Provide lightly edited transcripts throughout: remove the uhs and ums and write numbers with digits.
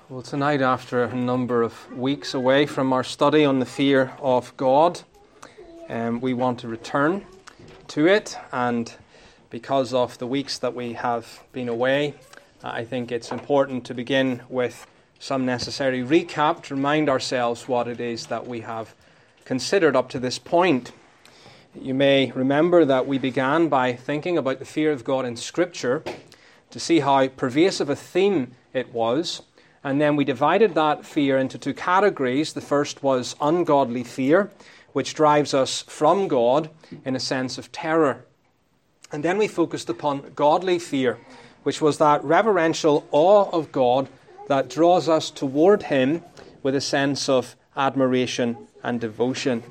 Well, tonight, after a number of weeks away from our study on the fear of God, we want to return to it. And because of the weeks that we have been away, I think it's important to begin with some necessary recap to remind ourselves what it is that we have considered up to this point. You may remember that we began by thinking about the fear of God in Scripture to see how pervasive a theme it was. And then we divided that fear into two categories. The first was ungodly fear, which drives us from God in a sense of terror. And then we focused upon godly fear, which was that reverential awe of God that draws us toward Him with a sense of admiration and devotion.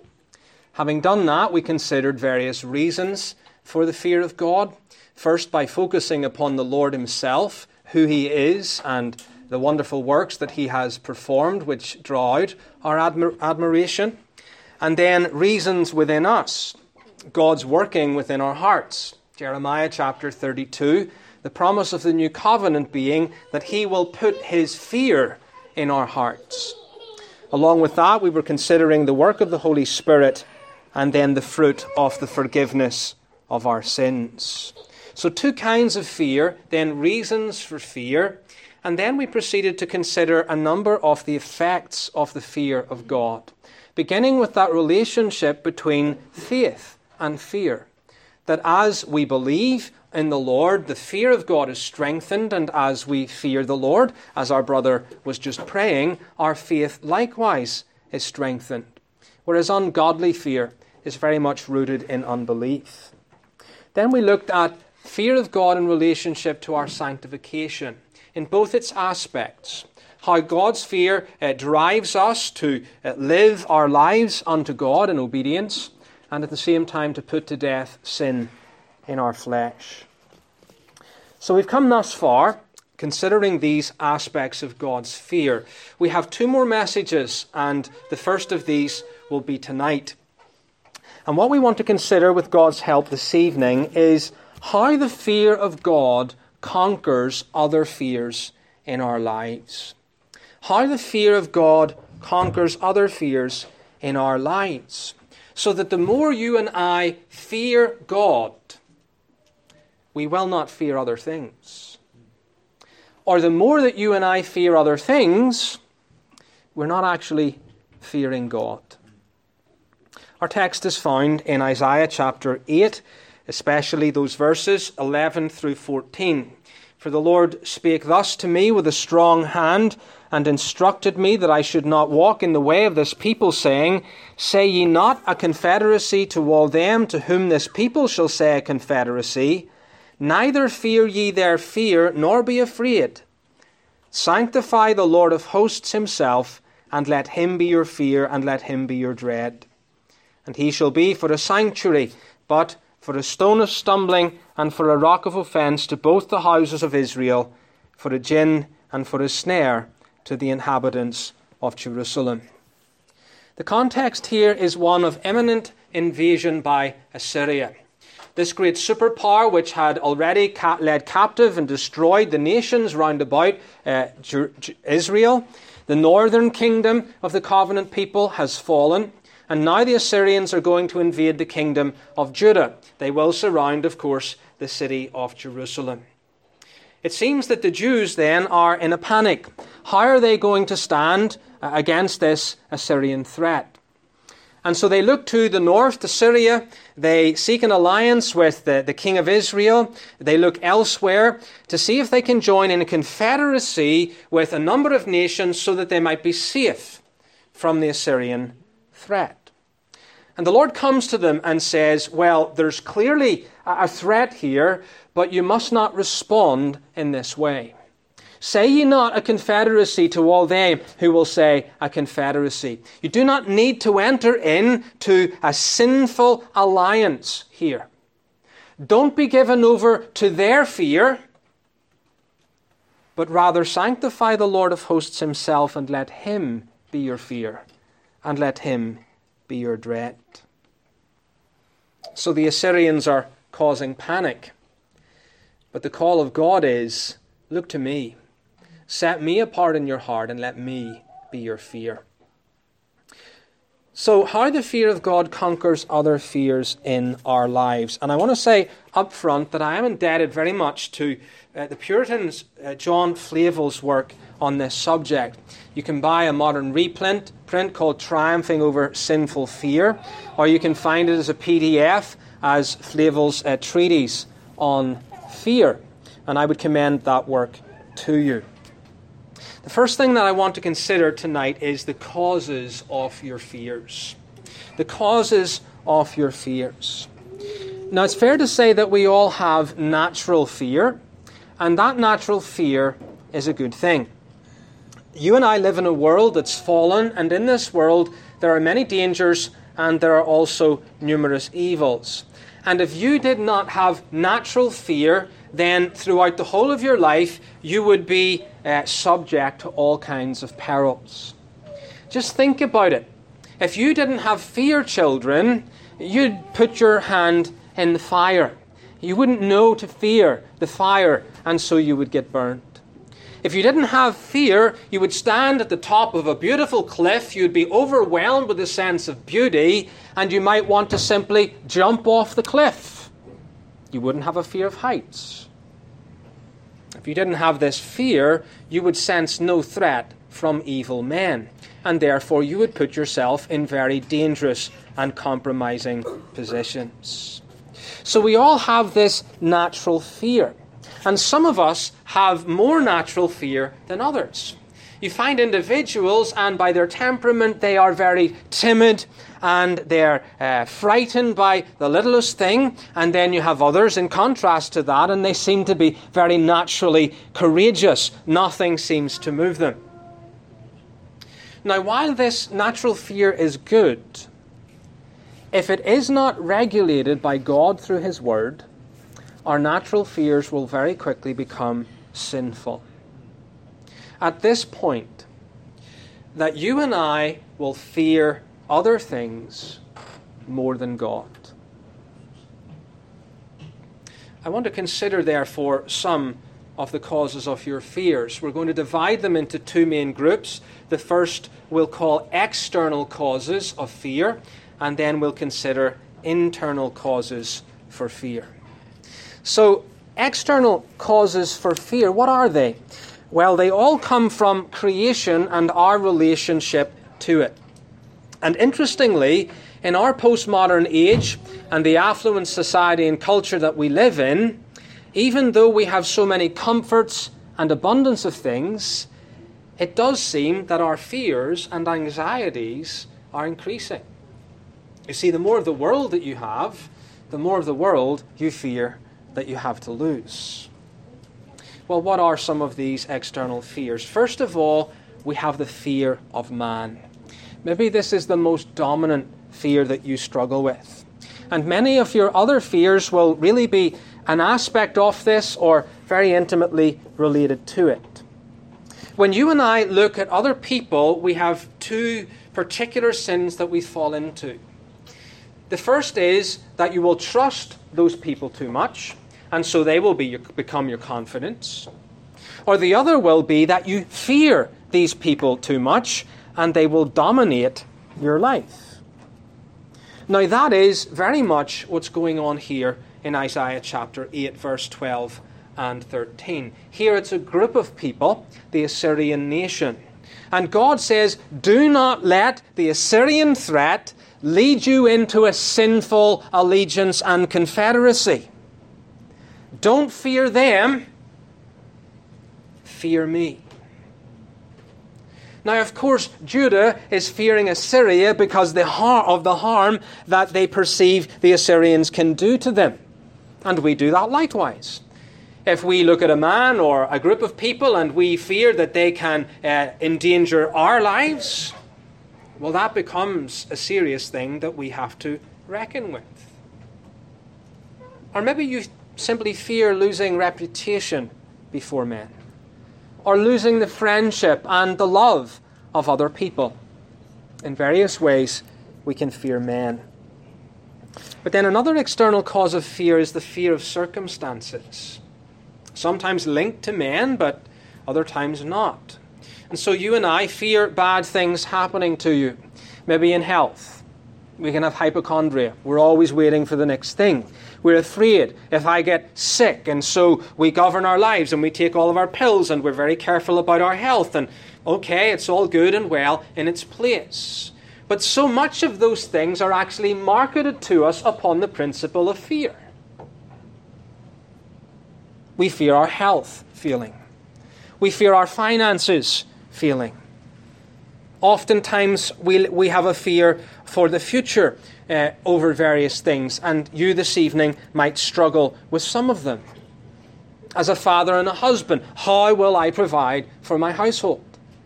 Having done that, we considered various reasons for the fear of God. First, by focusing upon the Lord Himself, who He is, and the wonderful works that He has performed, which draw out our admiration. And then reasons within us, God's working within our hearts. Jeremiah chapter 32, the promise of the new covenant being that He will put His fear in our hearts. Along with that, we were considering the work of the Holy Spirit and then the fruit of the forgiveness of our sins. So two kinds of fear, then reasons for fear. And then we proceeded to consider a number of the effects of the fear of God, beginning with that relationship between faith and fear. That as we believe in the Lord, the fear of God is strengthened, and as we fear the Lord, as our brother was just praying, our faith likewise is strengthened. Whereas ungodly fear is very much rooted in unbelief. Then we looked at fear of God in relationship to our sanctification, in both its aspects. How God's fear drives us to live our lives unto God in obedience, and at the same time to put to death sin in our flesh. So we've come thus far, considering these aspects of God's fear. We have two more messages, and the first of these will be tonight. And what we want to consider with God's help this evening is how the fear of God conquers other fears in our lives. How the fear of God conquers other fears in our lives. So that the more you and I fear God, we will not fear other things. Or the more that you and I fear other things, we're not actually fearing God. Our text is found in Isaiah chapter 8, especially those verses 11 through 14. For the Lord spake thus to me with a strong hand, and instructed me that I should not walk in the way of this people, saying, Say ye not a confederacy to all them to whom this people shall say a confederacy, neither fear ye their fear, nor be afraid. Sanctify the Lord of hosts Himself, and let Him be your fear, and let Him be your dread. And He shall be for a sanctuary, but for a stone of stumbling and for a rock of offence to both the houses of Israel, for a gin and for a snare to the inhabitants of Jerusalem. The context here is one of imminent invasion by Assyria. This great superpower, which had already led captive and destroyed the nations round about Israel, the northern kingdom of the covenant people has fallen. And now the Assyrians are going to invade the kingdom of Judah. They will surround, of course, the city of Jerusalem. It seems that the Jews then are in a panic. How are they going to stand against this Assyrian threat? And so they look to the north, to Syria. They seek an alliance with the king of Israel. They look elsewhere to see if they can join in a confederacy with a number of nations so that they might be safe from the Assyrian threat. And the Lord comes to them and says, well, there's clearly a threat here, but you must not respond in this way. Say ye not a confederacy to all them who will say a confederacy. You do not need to enter into a sinful alliance here. Don't be given over to their fear, but rather sanctify the Lord of hosts Himself, and let Him be your fear, and let Him be your dread. So the Assyrians are causing panic. But the call of God is, look to me. Set me apart in your heart and let me be your fear. So how the fear of God conquers other fears in our lives. And I want to say up front that I am indebted very much to the Puritans, John Flavel's work on this subject. You can buy a modern reprint called Triumphing Over Sinful Fear, or you can find it as a PDF as Flavel's treatise on fear. And I would commend that work to you. The first thing that I want to consider tonight is the causes of your fears. The causes of your fears. Now, it's fair to say that we all have natural fear, and that natural fear is a good thing. You and I live in a world that's fallen, and in this world there are many dangers and there are also numerous evils. And if you did not have natural fear, then throughout the whole of your life you would be subject to all kinds of perils. Just think about it. If you didn't have fear, children, you'd put your hand in the fire. You wouldn't know to fear the fire, and so you would get burned. If you didn't have fear, you would stand at the top of a beautiful cliff, you'd be overwhelmed with a sense of beauty, and you might want to simply jump off the cliff. You wouldn't have a fear of heights. If you didn't have this fear, you would sense no threat from evil men, and therefore you would put yourself in very dangerous and compromising positions. So we all have this natural fear. And some of us have more natural fear than others. You find individuals, and by their temperament, they are very timid and they're frightened by the littlest thing. And then you have others in contrast to that, and they seem to be very naturally courageous. Nothing seems to move them. Now, while this natural fear is good, if it is not regulated by God through His Word, our natural fears will very quickly become sinful. At this point, that you and I will fear other things more than God. I want to consider, therefore, some of the causes of your fears. We're going to divide them into two main groups. The first we'll call external causes of fear, and then we'll consider internal causes for fear. So, external causes for fear, what are they? Well, they all come from creation and our relationship to it. And interestingly, in our postmodern age and the affluent society and culture that we live in, even though we have so many comforts and abundance of things, it does seem that our fears and anxieties are increasing. You see, the more of the world that you have, the more of the world you fear that you have to lose. Well, what are some of these external fears? First of all, we have the fear of man. Maybe this is the most dominant fear that you struggle with. And many of your other fears will really be an aspect of this or very intimately related to it. When you and I look at other people, we have two particular sins that we fall into. The first is that you will trust those people too much, and so they will become your confidants. Or the other will be that you fear these people too much, and they will dominate your life. Now that is very much what's going on here in Isaiah chapter 8, verse 12 and 13. Here it's a group of people, the Assyrian nation. And God says, do not let the Assyrian threat lead you into a sinful allegiance and confederacy. Don't fear them, fear me. Now, of course, Judah is fearing Assyria because of the harm that they perceive the Assyrians can do to them. And we do that likewise. If we look at a man or a group of people and we fear that they can endanger our lives, well, that becomes a serious thing that we have to reckon with. Or maybe you simply fear losing reputation before men, or losing the friendship and the love of other people. In various ways, we can fear men. But then another external cause of fear is the fear of circumstances. Sometimes linked to men, but other times not. And so you and I fear bad things happening to you. Maybe in health. We can have hypochondria. We're always waiting for the next thing. We're afraid if I get sick, and so we govern our lives and we take all of our pills and we're very careful about our health. And okay, it's all good and well in its place. But so much of those things are actually marketed to us upon the principle of fear. We fear our health feeling. We fear our finances feeling. Oftentimes we have a fear for the future over various things, and you this evening might struggle with some of them. As a father and a husband, how will I provide for my household?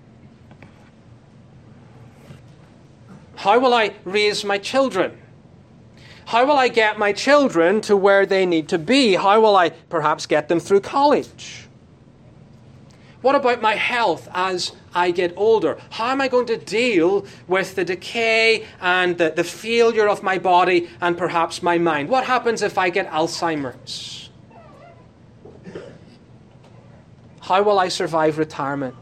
How will I raise my children? How will I get my children to where they need to be? How will I perhaps get them through college? What about my health as I get older? How am I going to deal with the decay and the failure of my body and perhaps my mind? What happens if I get Alzheimer's? How will I survive retirement?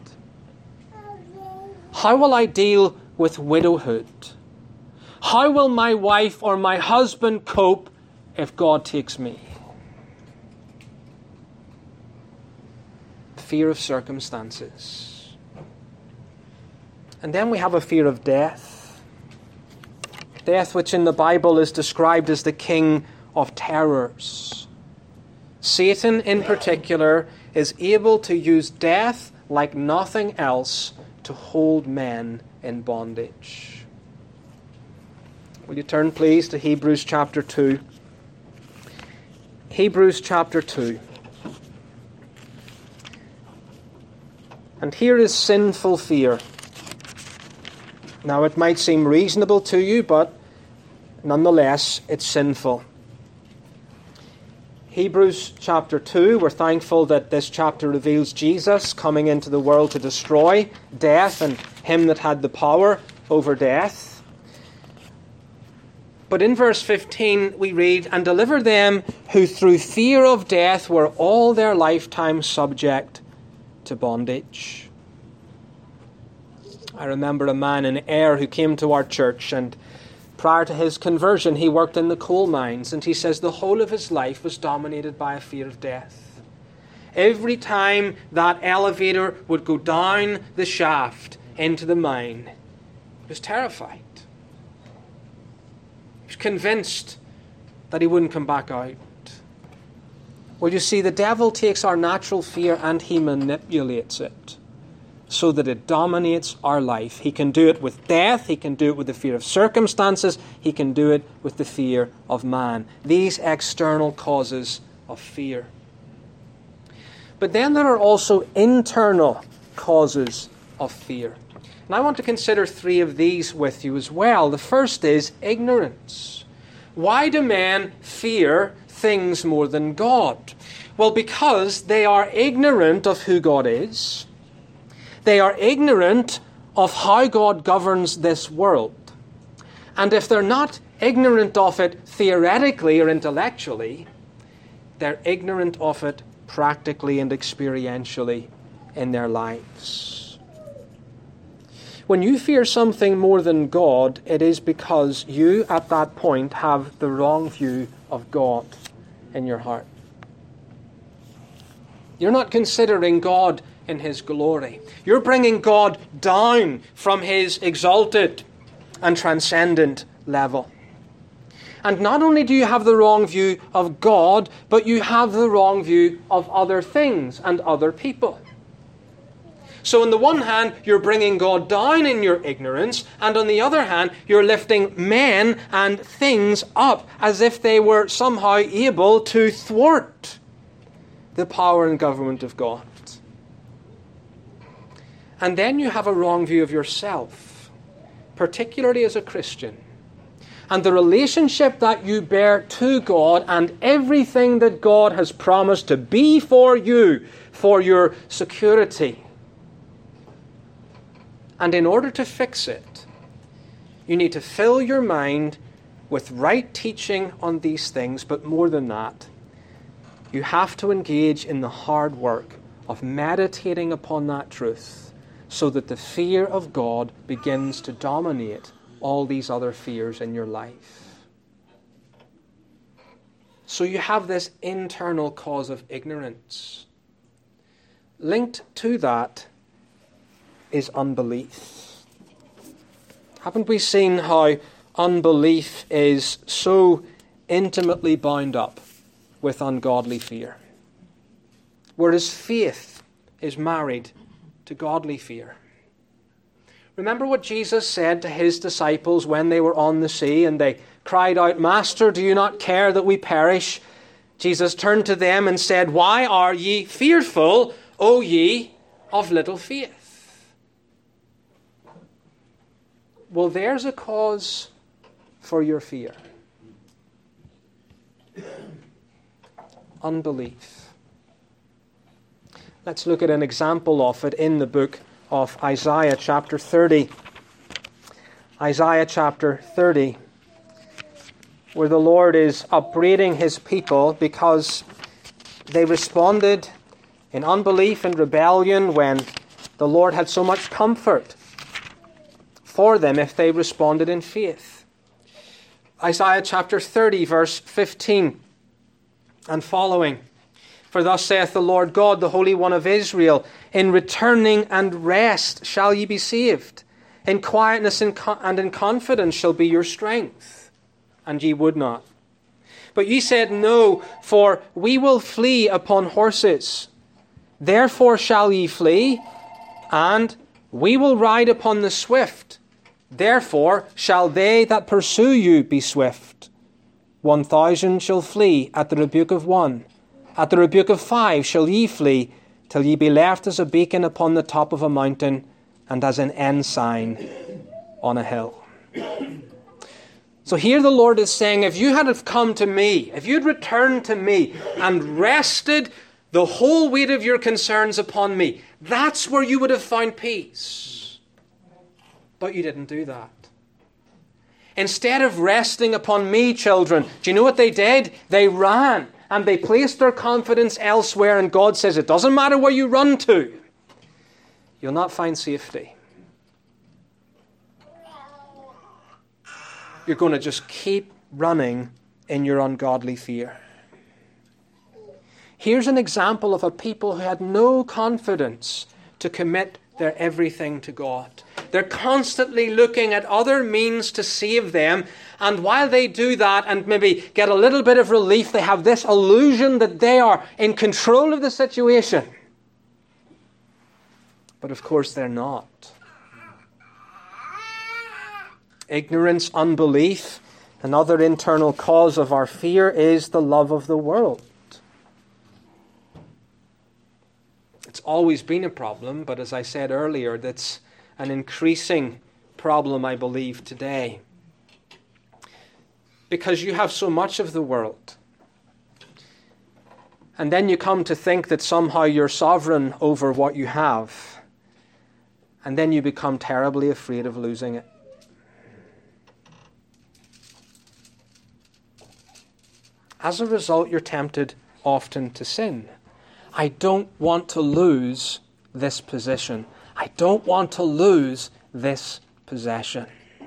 How will I deal with widowhood? How will my wife or my husband cope if God takes me? Fear of circumstances. And then we have a fear of death. Death, which in the Bible is described as the king of terrors. Satan in particular is able to use death like nothing else to hold men in bondage. Will you turn please to Hebrews chapter 2? Hebrews chapter 2. And here is sinful fear. Now it might seem reasonable to you, but nonetheless it's sinful. Hebrews chapter 2, we're thankful that this chapter reveals Jesus coming into the world to destroy death and him that had the power over death. But in verse 15 we read, "And deliver them who through fear of death were all their lifetime subject to bondage." I remember a man in Ayr who came to our church, and prior to his conversion he worked in the coal mines, and he says the whole of his life was dominated by a fear of death. Every time that elevator would go down the shaft into the mine, he was terrified. He was convinced that he wouldn't come back out. Well, you see, the devil takes our natural fear and he manipulates it so that it dominates our life. He can do it with death. He can do it with the fear of circumstances. He can do it with the fear of man. These external causes of fear. But then there are also internal causes of fear. And I want to consider three of these with you as well. The first is ignorance. Why do men fear things more than God? Well, because they are ignorant of who God is. They are ignorant of how God governs this world. And if they're not ignorant of it theoretically or intellectually, they're ignorant of it practically and experientially in their lives. When you fear something more than God, it is because you at that point have the wrong view of God in your heart. You're not considering God in His glory. You're bringing God down from His exalted and transcendent level. And not only do you have the wrong view of God, but you have the wrong view of other things and other people. So on the one hand, you're bringing God down in your ignorance, and on the other hand, you're lifting men and things up as if they were somehow able to thwart the power and government of God. And then you have a wrong view of yourself, particularly as a Christian, and the relationship that you bear to God and everything that God has promised to be for you, for your security. And in order to fix it, you need to fill your mind with right teaching on these things, but more than that, you have to engage in the hard work of meditating upon that truth so that the fear of God begins to dominate all these other fears in your life. So you have this internal cause of ignorance. Linked to that is unbelief. Haven't we seen how unbelief is so intimately bound up with ungodly fear? Whereas faith is married to godly fear. Remember what Jesus said to his disciples when they were on the sea and they cried out, "Master, do you not care that we perish?" Jesus turned to them and said, "Why are ye fearful, O ye of little faith?" Well, there's a cause for your fear. Unbelief. Let's look at an example of it in the book of Isaiah chapter 30. Isaiah chapter 30, where the Lord is upbraiding his people because they responded in unbelief and rebellion when the Lord had so much comfort for them if they responded in faith. Isaiah chapter 30, verse 15 and following. For thus saith the Lord God, the Holy One of Israel, in returning and rest shall ye be saved. In quietness and in confidence shall be your strength. And ye would not. But ye said, No, for we will flee upon horses. Therefore shall ye flee, and we will ride upon the swift. Therefore shall they that pursue you be swift. 1,000 shall flee at the rebuke of one. At the rebuke of 5 shall ye flee, till ye be left as a beacon upon the top of a mountain, and as an ensign on a hill. So here the Lord is saying, if you had have come to me, if you'd returned to me and rested the whole weight of your concerns upon me, that's where you would have found peace. But you didn't do that. Instead of resting upon me, children, do you know what they did? They ran and they placed their confidence elsewhere, and God says, it doesn't matter where you run to, you'll not find safety. You're going to just keep running in your ungodly fear. Here's an example of a people who had no confidence to commit their everything to God. They're constantly looking at other means to save them, and while they do that and maybe get a little bit of relief, they have this illusion that they are in control of the situation. But of course they're not. Ignorance, unbelief, another internal cause of our fear is the love of the world. It's always been a problem, but as I said earlier, that's an increasing problem, I believe, today. Because you have so much of the world. And then you come to think that somehow you're sovereign over what you have. And then you become terribly afraid of losing it. As a result, you're tempted often to sin. I don't want to lose this position. I don't want to lose this possession.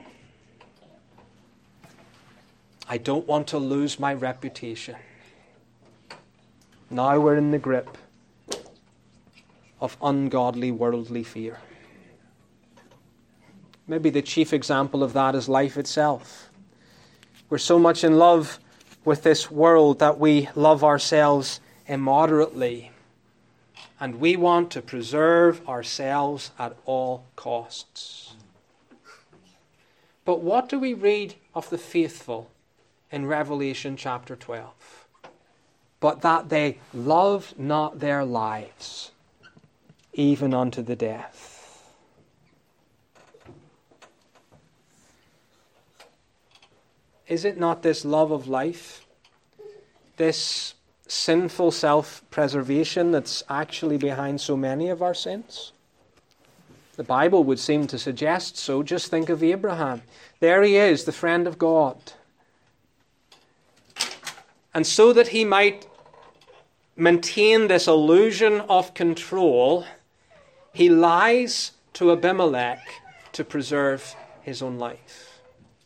I don't want to lose my reputation. Now we're in the grip of ungodly worldly fear. Maybe the chief example of that is life itself. We're so much in love with this world that we love ourselves immoderately. And we want to preserve ourselves at all costs. But what do we read of the faithful in Revelation chapter 12? But that they loved not their lives, even unto the death. Is it not this love of life, this sinful self-preservation that's actually behind so many of our sins? The Bible would seem to suggest so. Just think of Abraham. There he is, the friend of God. And so that he might maintain this illusion of control, he lies to Abimelech to preserve his own life.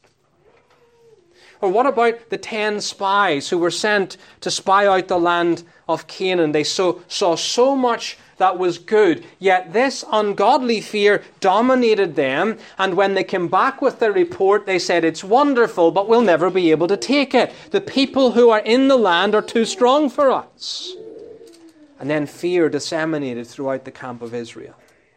Or what about the 10 spies who were sent to spy out the land of Canaan? They saw so much that was good, yet this ungodly fear dominated them, and when they came back with their report, they said, "It's wonderful, but we'll never be able to take it. The people who are in the land are too strong for us." And then fear disseminated throughout the camp of Israel.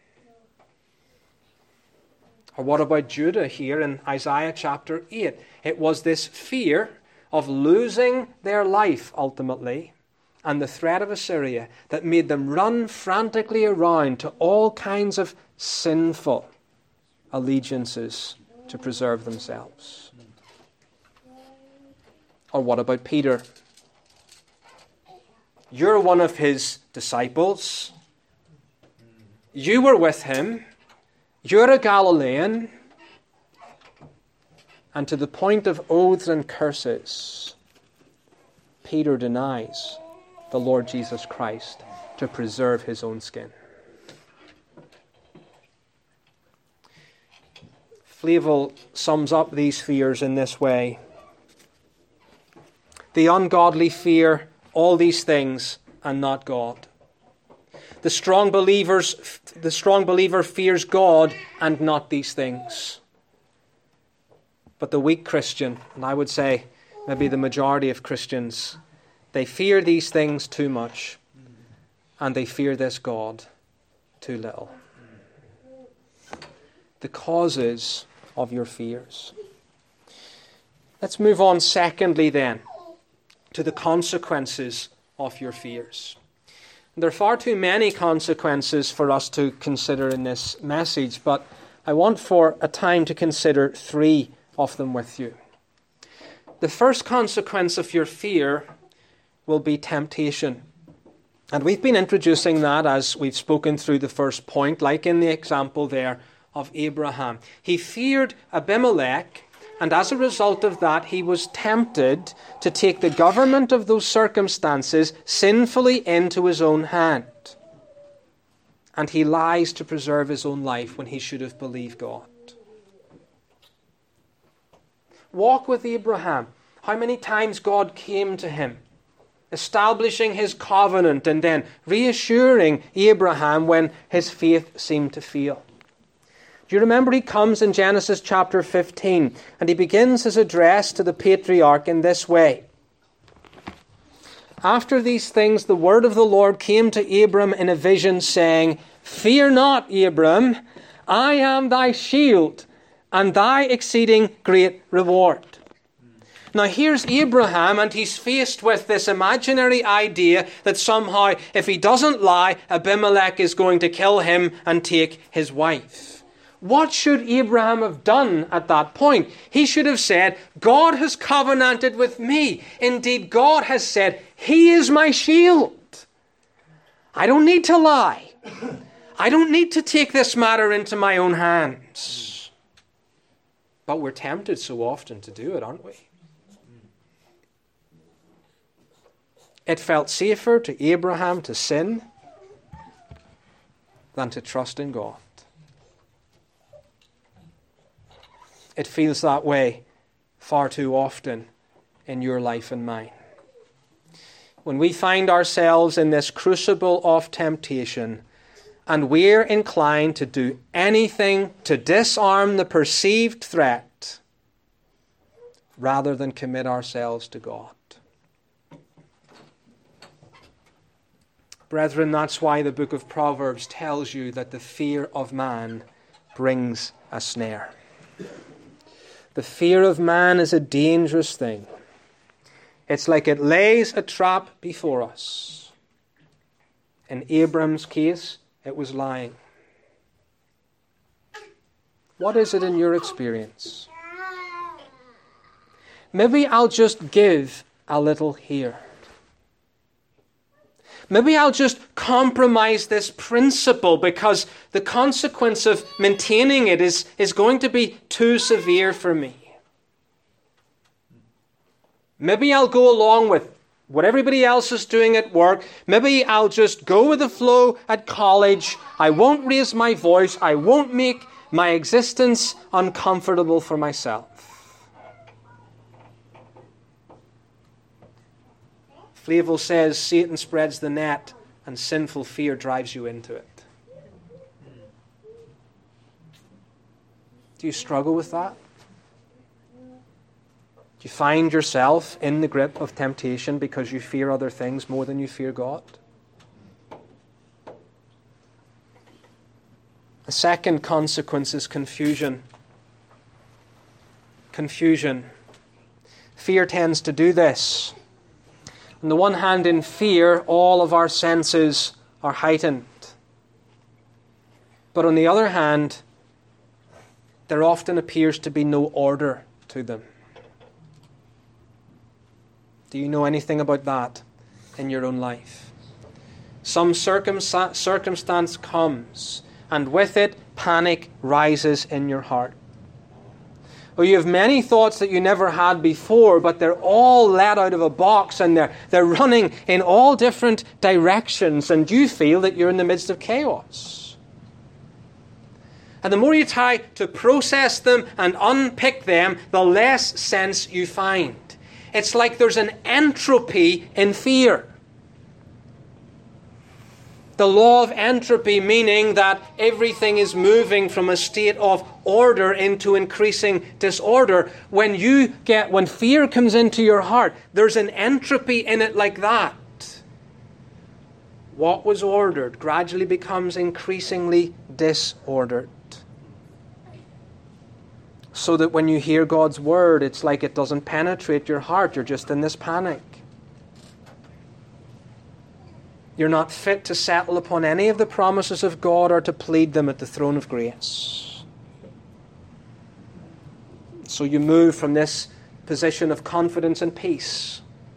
Or what about Judah here in Isaiah chapter 8? It was this fear of losing their life ultimately, and the threat of Assyria, that made them run frantically around to all kinds of sinful allegiances to preserve themselves. Or what about Peter? You're one of his disciples. You were with him. You're a Galilean. And to the point of oaths and curses, Peter denies the Lord Jesus Christ to preserve his own skin. Flavel sums up these fears in this way. The ungodly fear all these things and not God. The strong believer fears God and not these things. But the weak Christian, and I would say maybe the majority of Christians, they fear these things too much, and they fear this God too little. The causes of your fears. Let's move on secondly then to the consequences of your fears. There are far too many consequences for us to consider in this message, but I want for a time to consider 3 of them with you. The first consequence of your fear will be temptation. And we've been introducing that as we've spoken through the first point, like in the example there of Abraham. He feared Abimelech, and as a result of that, he was tempted to take the government of those circumstances sinfully into his own hand. And he lies to preserve his own life when he should have believed God. Walk with Abraham. How many times God came to him, establishing his covenant and then reassuring Abraham when his faith seemed to fail. Do you remember he comes in Genesis chapter 15 and he begins his address to the patriarch in this way. After these things, the word of the Lord came to Abram in a vision, saying, "Fear not, Abram, I am thy shield and thy exceeding great reward." Now here's Abraham, and he's faced with this imaginary idea that somehow if he doesn't lie, Abimelech is going to kill him and take his wife. What should Abraham have done at that point? He should have said, God has covenanted with me. Indeed, God has said, He is my shield. I don't need to lie. I don't need to take this matter into my own hands. But we're tempted so often to do it, aren't we? It felt safer to Abraham to sin than to trust in God. It feels that way far too often in your life and mine. When we find ourselves in this crucible of temptation and we're inclined to do anything to disarm the perceived threat rather than commit ourselves to God. Brethren, that's why the book of Proverbs tells you that the fear of man brings a snare. The fear of man is a dangerous thing. It's like it lays a trap before us. In Abram's case, it was lying. What is it in your experience? Maybe I'll just give a little here. Maybe I'll just compromise this principle because the consequence of maintaining it is going to be too severe for me. Maybe I'll go along with what everybody else is doing at work. Maybe I'll just go with the flow at college. I won't raise my voice. I won't make my existence uncomfortable for myself. Flavel says Satan spreads the net and sinful fear drives you into it. Do you struggle with that? Do you find yourself in the grip of temptation because you fear other things more than you fear God? The second consequence is confusion. Confusion. Fear tends to do this. On the one hand, in fear, all of our senses are heightened. But on the other hand, there often appears to be no order to them. Do you know anything about that in your own life? Some circumstance comes, and with it, panic rises in your heart. Or you have many thoughts that you never had before, but they're all let out of a box, and they're running in all different directions, and you feel that you're in the midst of chaos. And the more you try to process them and unpick them, the less sense you find. It's like there's an entropy in fear. The law of entropy, meaning that everything is moving from a state of order into increasing disorder. When fear comes into your heart, there's an entropy in it like that. What was ordered gradually becomes increasingly disordered. So that when you hear God's word, it's like it doesn't penetrate your heart. You're just in this panic. You're not fit to settle upon any of the promises of God or to plead them at the throne of grace. So you move from this position of confidence and peace.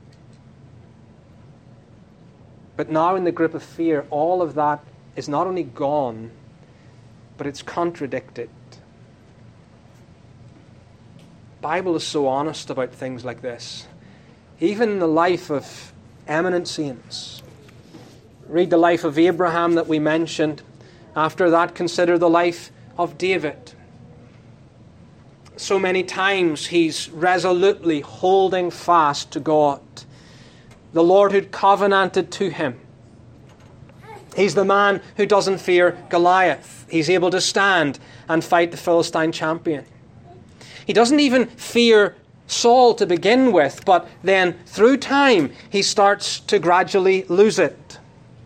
But now in the grip of fear, all of that is not only gone, but it's contradicted. The Bible is so honest about things like this. Even in the life of eminent saints. Read the life of Abraham that we mentioned. After that, consider the life of David. So many times he's resolutely holding fast to God. The Lord who covenanted to him. He's the man who doesn't fear Goliath. He's able to stand and fight the Philistine champion. He doesn't even fear Saul to begin with, but then through time he starts to gradually lose it.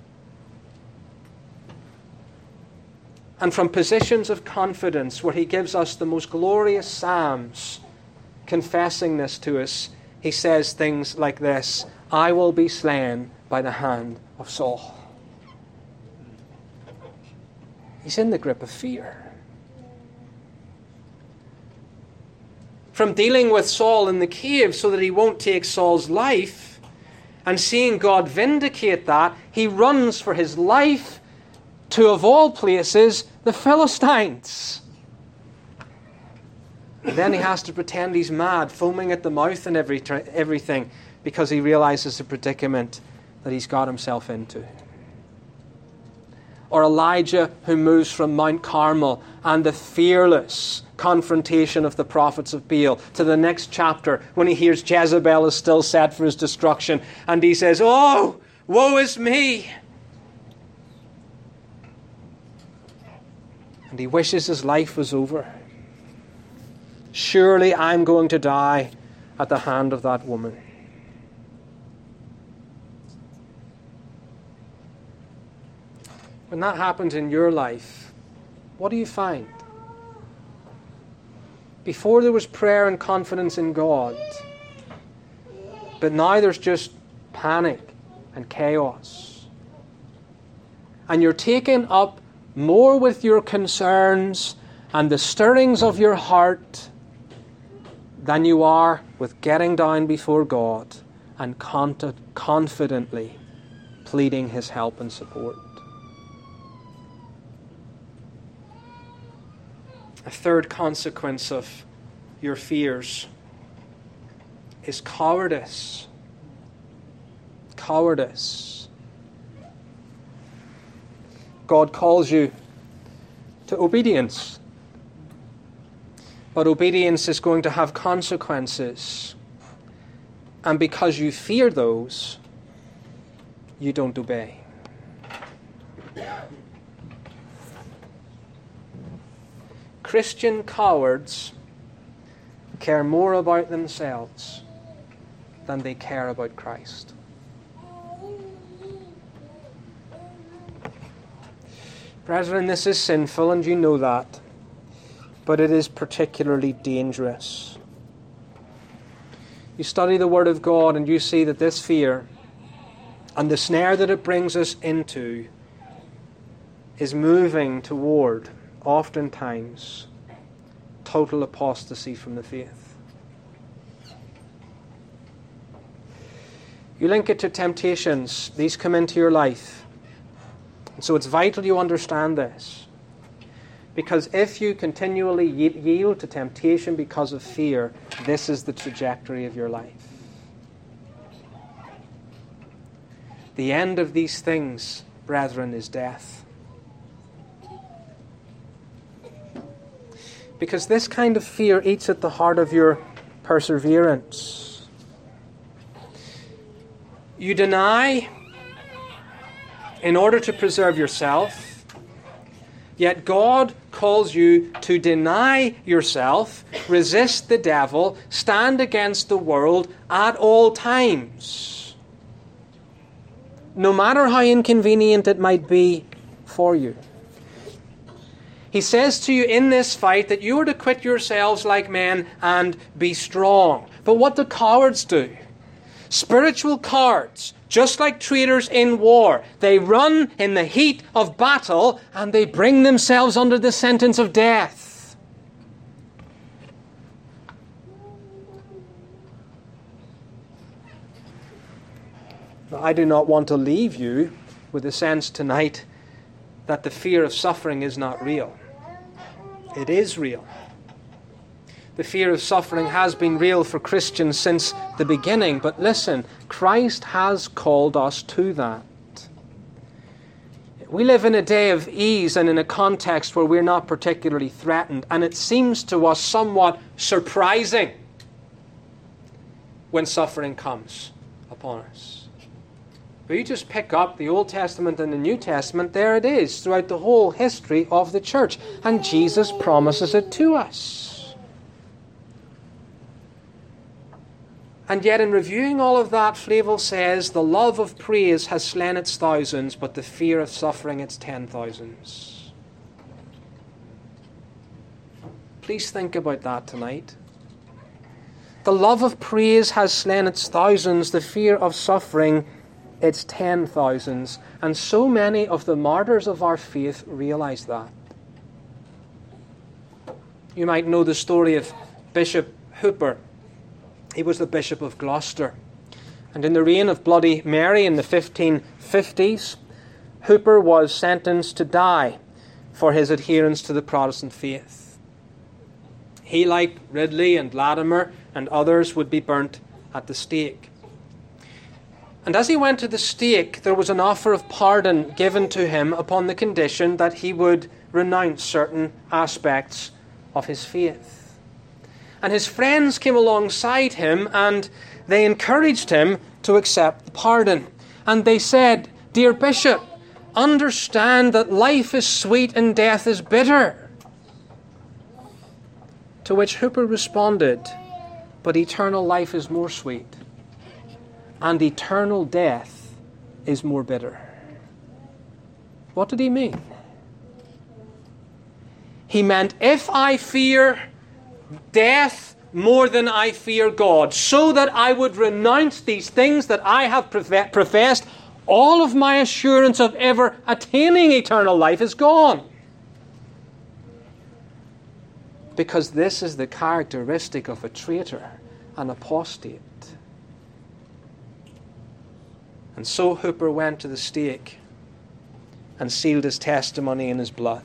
And from positions of confidence where he gives us the most glorious psalms, confessing this to us, he says things like this: I will be slain by the hand of Saul. He's in the grip of fear. From dealing with Saul in the cave so that he won't take Saul's life, and seeing God vindicate that, he runs for his life to, of all places, the Philistines. And then he has to pretend he's mad, foaming at the mouth and everything, because he realizes the predicament that he's got himself into. Or Elijah, who moves from Mount Carmel and the fearless confrontation of the prophets of Baal to the next chapter when he hears Jezebel is still set for his destruction, and he says, "Oh, woe is me!" And he wishes his life was over. Surely I'm going to die at the hand of that woman. When that happens in your life, what do you find? Before there was prayer and confidence in God, but now there's just panic and chaos. And you're taken up more with your concerns and the stirrings of your heart than you are with getting down before God and confidently pleading His help and support. A third consequence of your fears is cowardice. cowardice. God calls you to obedience. But obedience is going to have consequences. And because you fear those, you don't obey. Christian cowards care more about themselves than they care about Christ. Brethren, this is sinful, and you know that. But it is particularly dangerous. You study the Word of God and you see that this fear and the snare that it brings us into is moving toward, oftentimes, total apostasy from the faith. You link it to temptations. These come into your life. And so it's vital you understand this. Because if you continually yield to temptation because of fear, this is the trajectory of your life. The end of these things, brethren, is death. Because this kind of fear eats at the heart of your perseverance. You deny in order to preserve yourself. Yet God calls you to deny yourself, resist the devil, stand against the world at all times, no matter how inconvenient it might be for you. He says to you in this fight that you are to quit yourselves like men and be strong. But what do cowards do? Spiritual cowards, just like traitors in war, they run in the heat of battle and they bring themselves under the sentence of death. Now, I do not want to leave you with the sense tonight that the fear of suffering is not real. It is real. The fear of suffering has been real for Christians since the beginning. But listen, Christ has called us to that. We live in a day of ease and in a context where we're not particularly threatened. And it seems to us somewhat surprising when suffering comes upon us. But you just pick up the Old Testament and the New Testament, there it is throughout the whole history of the church. And Jesus promises it to us. And yet in reviewing all of that, Flavel says, the love of praise has slain its thousands, but the fear of suffering its 10,000s. Please think about that tonight. The love of praise has slain its thousands, the fear of suffering its 10,000s. And so many of the martyrs of our faith realize that. You might know the story of Bishop Hooper. He was the Bishop of Gloucester. And in the reign of Bloody Mary in the 1550s, Hooper was sentenced to die for his adherence to the Protestant faith. He, like Ridley and Latimer and others, would be burnt at the stake. And as he went to the stake, there was an offer of pardon given to him upon the condition that he would renounce certain aspects of his faith. And his friends came alongside him and they encouraged him to accept the pardon. And they said, "Dear Bishop, understand that life is sweet and death is bitter." To which Hooper responded, "But eternal life is more sweet, and eternal death is more bitter." What did he mean? He meant, if I fear death more than I fear God, so that I would renounce these things that I have professed, all of my assurance of ever attaining eternal life is gone. Because this is the characteristic of a traitor, an apostate. And so Hooper went to the stake and sealed his testimony in his blood.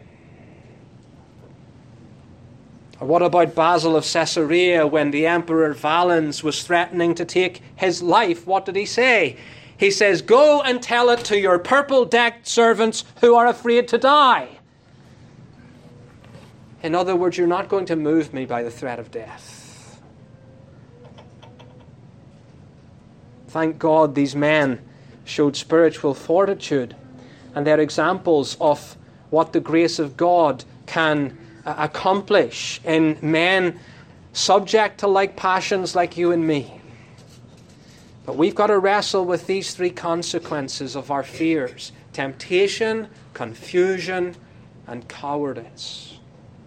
Or what about Basil of Caesarea when the Emperor Valens was threatening to take his life? What did he say? He says, go and tell it to your purple-decked servants who are afraid to die. In other words, you're not going to move me by the threat of death. Thank God these men showed spiritual fortitude, and they're examples of what the grace of God can accomplish in men subject to like passions like you and me. But we've got to wrestle with these three consequences of our fears: temptation, confusion, and cowardice.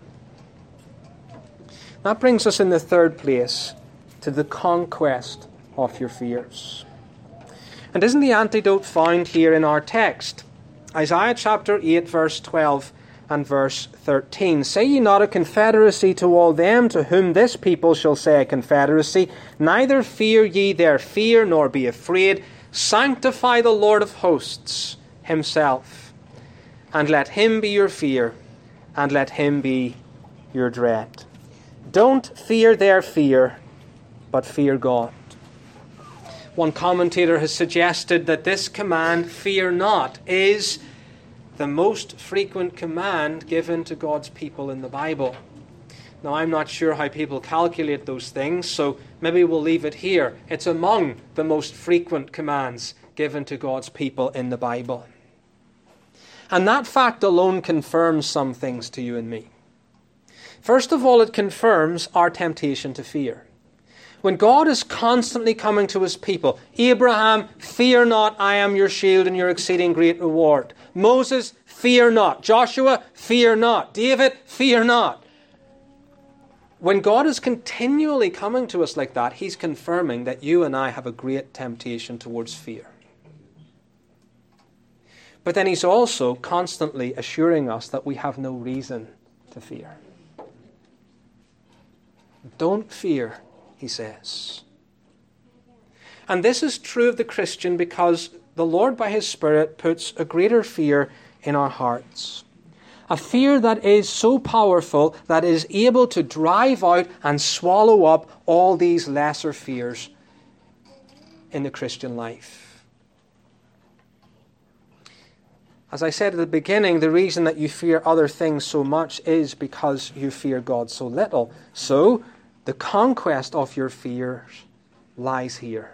That brings us in the third place to the conquest of your fears. And isn't the antidote found here in our text? Isaiah chapter 8, verse 12 and verse 13. Say ye not a confederacy to all them to whom this people shall say a confederacy, neither fear ye their fear, nor be afraid. Sanctify the Lord of hosts himself, and let him be your fear, and let him be your dread. Don't fear their fear, but fear God. One commentator has suggested that this command, fear not, is the most frequent command given to God's people in the Bible. Now, I'm not sure how people calculate those things, so maybe we'll leave it here. It's among the most frequent commands given to God's people in the Bible. And that fact alone confirms some things to you and me. First of all, it confirms our temptation to fear. When God is constantly coming to his people, Abraham, fear not, I am your shield and your exceeding great reward. Moses, fear not. Joshua, fear not. David, fear not. When God is continually coming to us like that, he's confirming that you and I have a great temptation towards fear. But then he's also constantly assuring us that we have no reason to fear. Don't fear, he says. And this is true of the Christian because the Lord by his Spirit puts a greater fear in our hearts. A fear that is so powerful that is able to drive out and swallow up all these lesser fears in the Christian life. As I said at the beginning, the reason that you fear other things so much is because you fear God so little. So, the conquest of your fears lies here.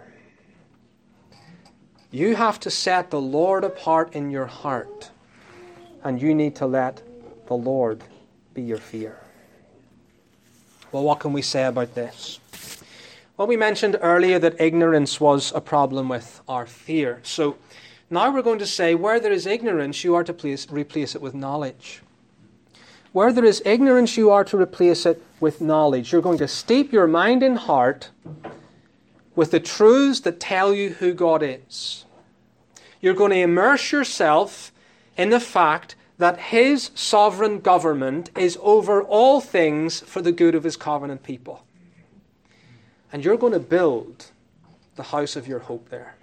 You have to set the Lord apart in your heart, and you need to let the Lord be your fear. Well, what can we say about this? Well, we mentioned earlier that ignorance was a problem with our fear. So now we're going to say where there is ignorance, you are to replace it with knowledge. Where there is ignorance, you are to replace it with knowledge. You're going to steep your mind and heart with the truths that tell you who God is. You're going to immerse yourself in the fact that his sovereign government is over all things for the good of his covenant people. And you're going to build the house of your hope there.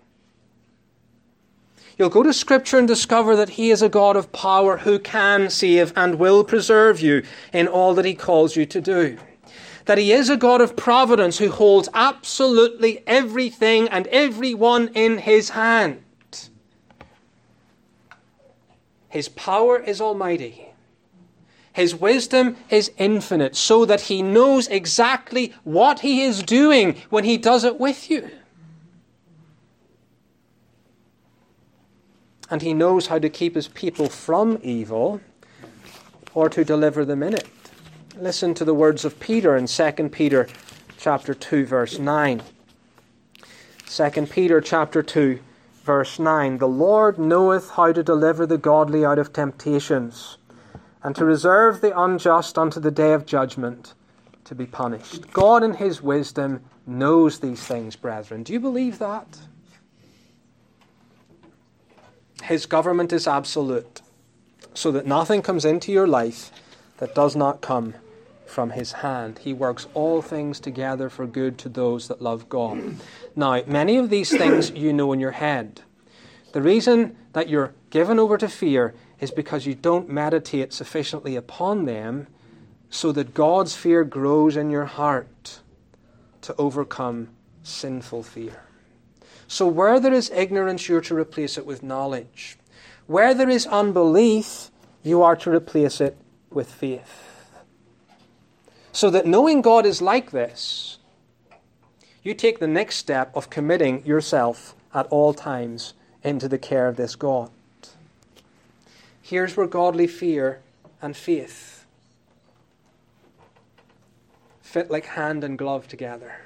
You'll go to Scripture and discover that he is a God of power who can save and will preserve you in all that he calls you to do. That he is a God of providence who holds absolutely everything and everyone in his hand. His power is almighty. His wisdom is infinite, so that he knows exactly what he is doing when he does it with you. And he knows how to keep his people from evil or to deliver them in it. Listen to the words of Peter in 2 Peter chapter 2, verse 9. 2 Peter chapter 2, verse 9. The Lord knoweth how to deliver the godly out of temptations, and to reserve the unjust unto the day of judgment to be punished. God in his wisdom knows these things, brethren. Do you believe that? His government is absolute, so that nothing comes into your life that does not come from his hand. He works all things together for good to those that love God. Now, many of these things you know in your head. The reason that you're given over to fear is because you don't meditate sufficiently upon them so that God's fear grows in your heart to overcome sinful fear. So where there is ignorance, you're to replace it with knowledge. Where there is unbelief, you are to replace it with faith. So that knowing God is like this, you take the next step of committing yourself at all times into the care of this God. Here's where godly fear and faith fit like hand and glove together.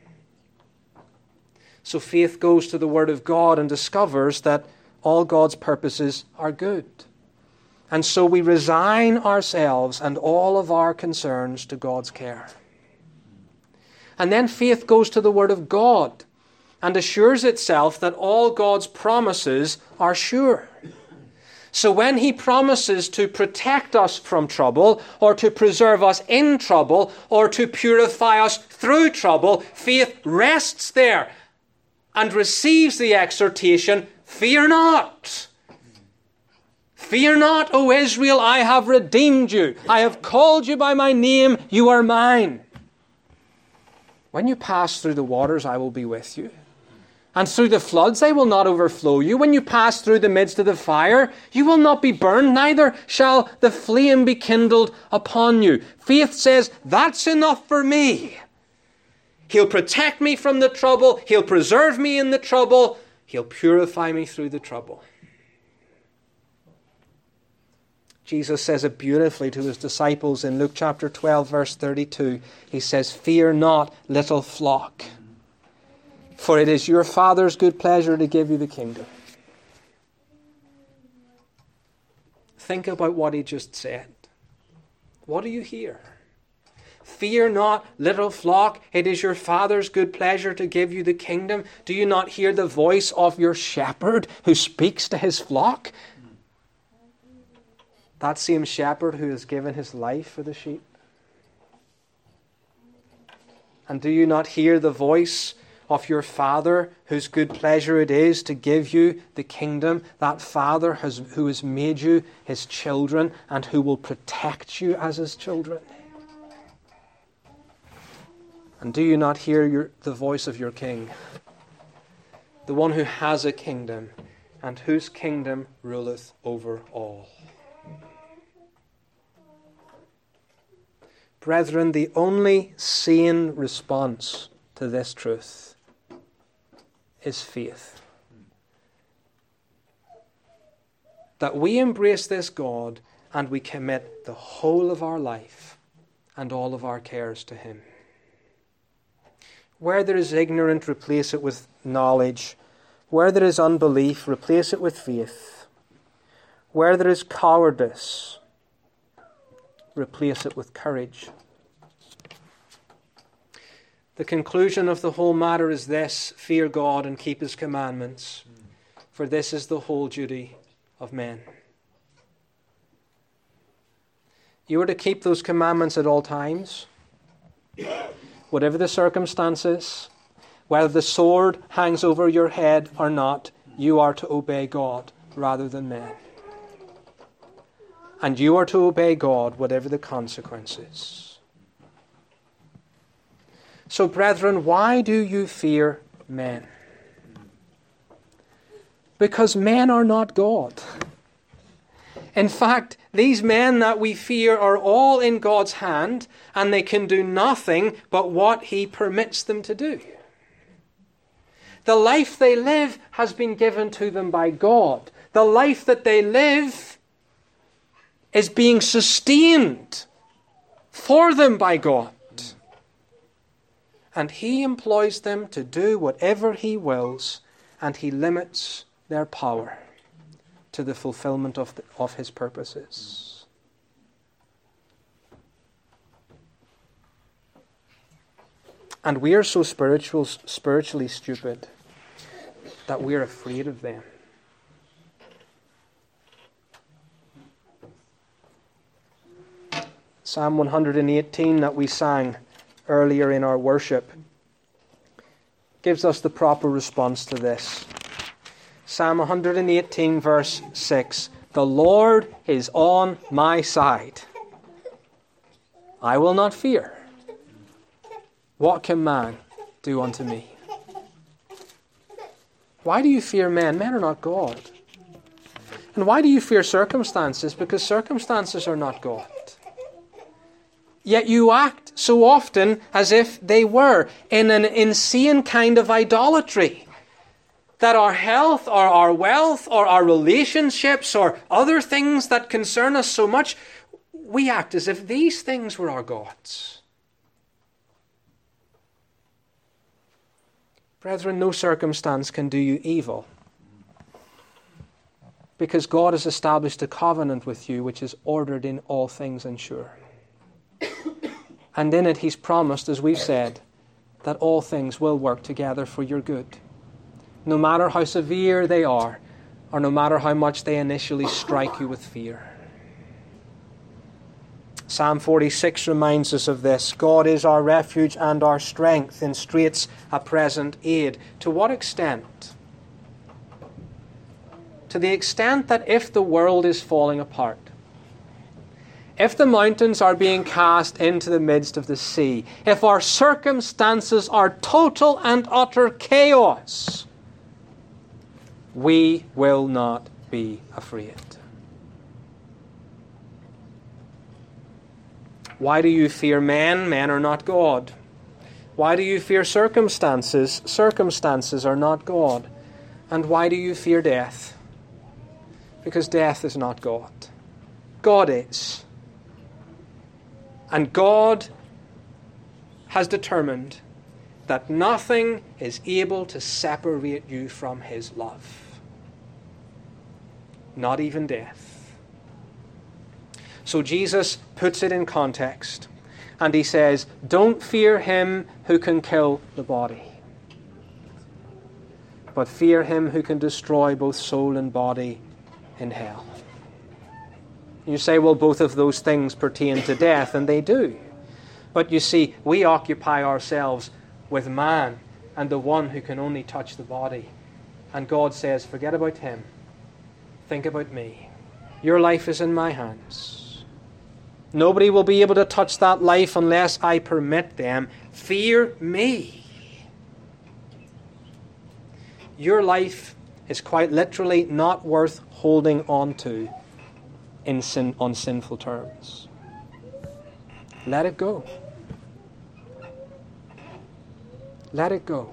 So faith goes to the Word of God and discovers that all God's purposes are good. And so we resign ourselves and all of our concerns to God's care. And then faith goes to the Word of God and assures itself that all God's promises are sure. So when He promises to protect us from trouble, or to preserve us in trouble, or to purify us through trouble, faith rests there and receives the exhortation, fear not. Fear not, O Israel, I have redeemed you. I have called you by my name, you are mine. When you pass through the waters, I will be with you. And through the floods, they will not overflow you. When you pass through the midst of the fire, you will not be burned, neither shall the flame be kindled upon you. Faith says, that's enough for me. He'll protect me from the trouble. He'll preserve me in the trouble. He'll purify me through the trouble. Jesus says it beautifully to His disciples in Luke chapter 12, verse 32. He says, fear not, little flock, for it is your Father's good pleasure to give you the kingdom. Think about what He just said. What do you hear? Fear not, little flock, it is your Father's good pleasure to give you the kingdom. Do you not hear the voice of your shepherd who speaks to his flock? That same shepherd who has given his life for the sheep. And do you not hear the voice of your Father whose good pleasure it is to give you the kingdom? That Father who has made you His children and who will protect you as His children. And do you not hear the voice of your King? The one who has a kingdom and whose kingdom ruleth over all. Brethren, the only sane response to this truth is faith. That we embrace this God and we commit the whole of our life and all of our cares to Him. Where there is ignorance, replace it with knowledge. Where there is unbelief, replace it with faith. Where there is cowardice, replace it with courage. The conclusion of the whole matter is this: fear God and keep His commandments, for this is the whole duty of men. You are to keep those commandments at all times, whatever the circumstances, whether the sword hangs over your head or not. You are to obey God rather than men. And you are to obey God whatever the consequences. So, brethren, why do you fear men? Because men are not God. In fact, these men that we fear are all in God's hand, and they can do nothing but what He permits them to do. The life they live has been given to them by God. The life that they live is being sustained for them by God. And He employs them to do whatever He wills, and He limits their power to the fulfillment of His purposes. And we are so spiritually stupid that we're afraid of them. Psalm 118 that we sang earlier in our worship gives us the proper response to this. Psalm 118 verse 6. The Lord is on my side. I will not fear. What can man do unto me? Why do you fear men? Men are not God. And why do you fear circumstances? Because circumstances are not God. Yet you act so often as if they were, in an insane kind of idolatry. That our health or our wealth or our relationships or other things that concern us so much, we act as if these things were our gods. Brethren, no circumstance can do you evil, because God has established a covenant with you which is ordered in all things and sure. And in it He's promised, as we've said, that all things will work together for your good. No matter how severe they are, or no matter how much they initially strike you with fear. Psalm 46 reminds us of this. God is our refuge and our strength, in straits a present aid. To what extent? To the extent that if the world is falling apart, if the mountains are being cast into the midst of the sea, if our circumstances are total and utter chaos, we will not be afraid. Why do you fear men? Men are not God. Why do you fear circumstances? Circumstances are not God. And why do you fear death? Because death is not God. God is. And God has determined that nothing is able to separate you from His love. Not even death. So Jesus puts it in context, and He says, don't fear him who can kill the body, but fear him who can destroy both soul and body in hell. You say, well, both of those things pertain to death, and they do. But you see, we occupy ourselves with man and the one who can only touch the body. And God says, forget about him. Think about me. Your life is in my hands. Nobody will be able to touch that life unless I permit them. Fear me. Your life is quite literally not worth holding on to on sinful terms. Let it go. Let it go.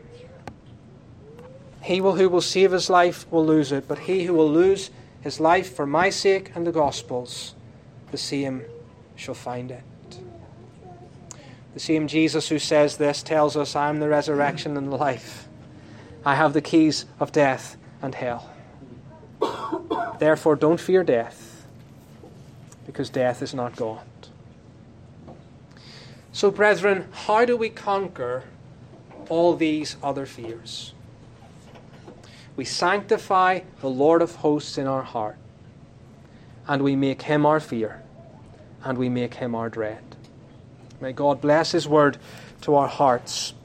He who will save his life will lose it, but he who will lose his life for my sake and the gospel's, the same shall find it. The same Jesus who says this tells us, I am the resurrection and the life. I have the keys of death and hell. Therefore, don't fear death, because death is not God. So, brethren, how do we conquer all these other fears? We sanctify the Lord of hosts in our heart, and we make Him our fear, and we make Him our dread. May God bless His word to our hearts.